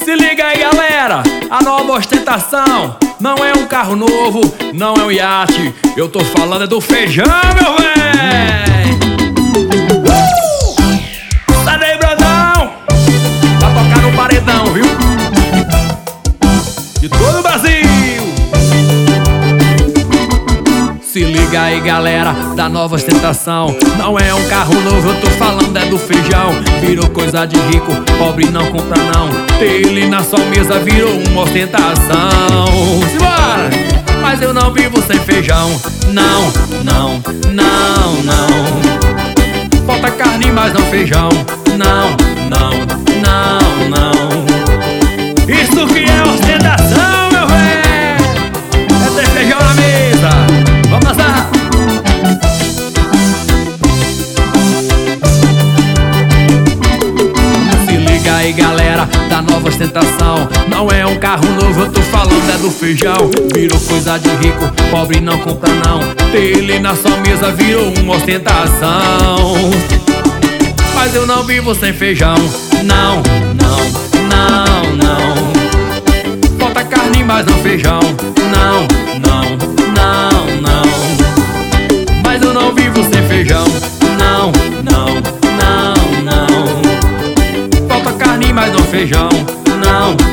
Se liga aí, galera, a nova ostentação não é um carro novo, não é um iate. Eu tô falando é do feijão, meu véi. Sai daí, Brandão, pra tocar no paredão, viu? De todo o Brasil. Se liga aí, galera, da nova ostentação. Não é um carro novo, eu tô falando é do feijão. Virou coisa de rico, pobre não compra não. Ter ele na sua mesa virou uma ostentação. Simbora! Mas eu não vivo sem feijão. Não, não, não, não. Falta carne, mas não feijão. Não, não, não, não. Isso que é ostentação, meu velho. É ter feijão na mesa. Vamos lá! Se liga aí, galera, da nova ostentação. Não é um carro novo, eu tô falando é do feijão. Virou coisa de rico, pobre não compra não. Ter ele na sua mesa virou uma ostentação. Mas eu não vivo sem feijão. Não, não, não, não. Falta carne, mas não feijão. Não, não, não, não. Mas eu não vivo sem feijão. Não, não, não, não. Falta carne, mas não feijão. Não.